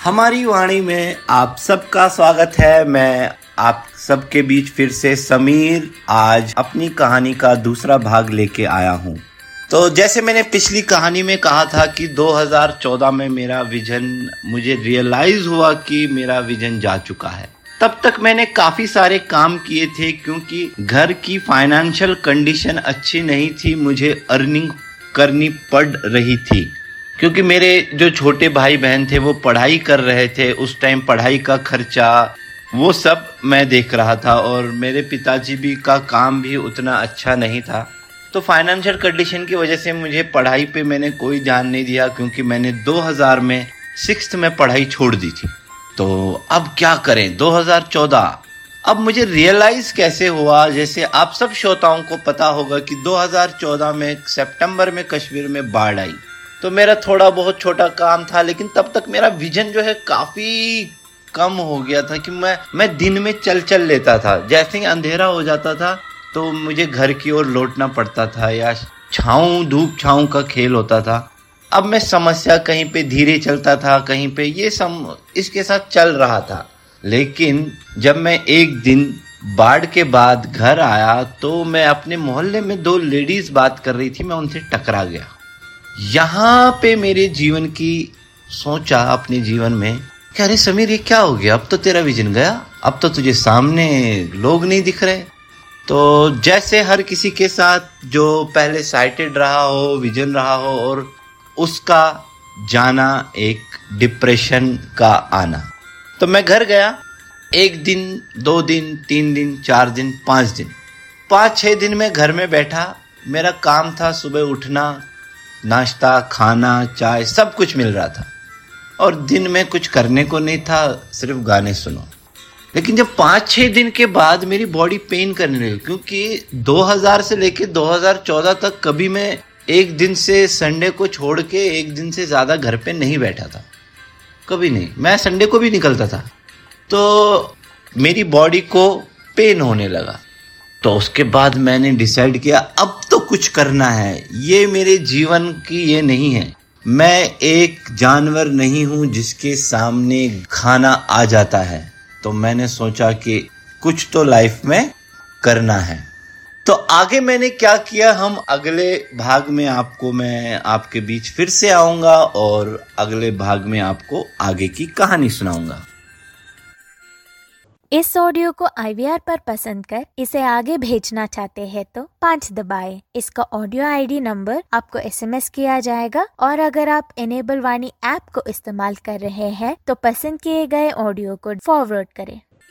हमारी वाणी में आप सबका स्वागत है। मैं आप सबके बीच फिर से समीर आज अपनी कहानी का दूसरा भाग लेके आया हूँ। तो जैसे मैंने पिछली कहानी में कहा था कि 2014 में मेरा विजन, मुझे रियलाइज हुआ कि मेरा विजन जा चुका है। तब तक मैंने काफी सारे काम किए थे क्योंकि घर की फाइनेंशियल कंडीशन अच्छी नहीं थी, मुझे अर्निंग करनी पड़ रही थी क्योंकि मेरे जो छोटे भाई बहन थे वो पढ़ाई कर रहे थे। उस टाइम पढ़ाई का खर्चा वो सब मैं देख रहा था और मेरे पिताजी भी का काम भी उतना अच्छा नहीं था। तो फाइनेंशियल कंडीशन की वजह से मुझे पढ़ाई पे मैंने कोई ध्यान नहीं दिया क्योंकि मैंने 2000 में 6th में पढ़ाई छोड़ दी थी। तो अब क्या करें 2014। अब मुझे रियलाइज कैसे हुआ, जैसे आप सब श्रोताओं को पता होगा कि 2014 में सितंबर में कश्मीर में बाढ़ आई। तो मेरा थोड़ा बहुत छोटा काम था, लेकिन तब तक मेरा विजन जो है काफी कम हो गया था कि मैं दिन में चल लेता था। जैसे ही अंधेरा हो जाता था तो मुझे घर की ओर लौटना पड़ता था या धूप छाँव का खेल होता था। अब मैं समस्या कहीं पे धीरे चलता था, कहीं पे ये सब इसके साथ चल रहा था। लेकिन जब मैं एक दिन बाढ़ के बाद घर आया तो मैं अपने मोहल्ले में 2 लेडीज बात कर रही थी, मैं उनसे टकरा गया। यहाँ पे मेरे जीवन की सोचा अपने जीवन में कि अरे समीर ये क्या हो गया, अब तो तेरा विजन गया, अब तो तुझे सामने लोग नहीं दिख रहे। तो जैसे हर किसी के साथ जो पहले साइटेड रहा हो, विजन रहा हो और उसका जाना, एक डिप्रेशन का आना। तो मैं घर गया, 1 दिन 2 दिन 3 दिन 4 दिन 5 दिन 5-6 दिन में घर में बैठा। मेरा काम था सुबह उठना, नाश्ता, खाना, चाय सब कुछ मिल रहा था और दिन में कुछ करने को नहीं था, सिर्फ गाने सुनो। लेकिन जब 5-6 दिन के बाद मेरी बॉडी पेन करने लगी क्योंकि 2000 से लेके 2014 तक कभी मैं एक दिन से संडे को छोड़ के एक दिन से ज़्यादा घर पे नहीं बैठा था, कभी नहीं। मैं संडे को भी निकलता था। तो मेरी बॉडी को पेन होने लगा। तो उसके बाद मैंने डिसाइड किया अब तो कुछ करना है, ये मेरे जीवन की ये नहीं है। मैं एक जानवर नहीं हूँ जिसके सामने खाना आ जाता है। तो मैंने सोचा कि कुछ तो लाइफ में करना है। तो आगे मैंने क्या किया, हम अगले भाग में मैं आपके बीच फिर से आऊंगा और अगले भाग में आपको आगे की कहानी सुनाऊंगा। इस ऑडियो को IVR पर पसंद कर इसे आगे भेजना चाहते हैं तो 5 दबाएं। इसका ऑडियो ID नंबर आपको SMS किया जाएगा और अगर आप इनेबल वाणी ऐप को इस्तेमाल कर रहे हैं तो पसंद किए गए ऑडियो को फॉरवर्ड करें।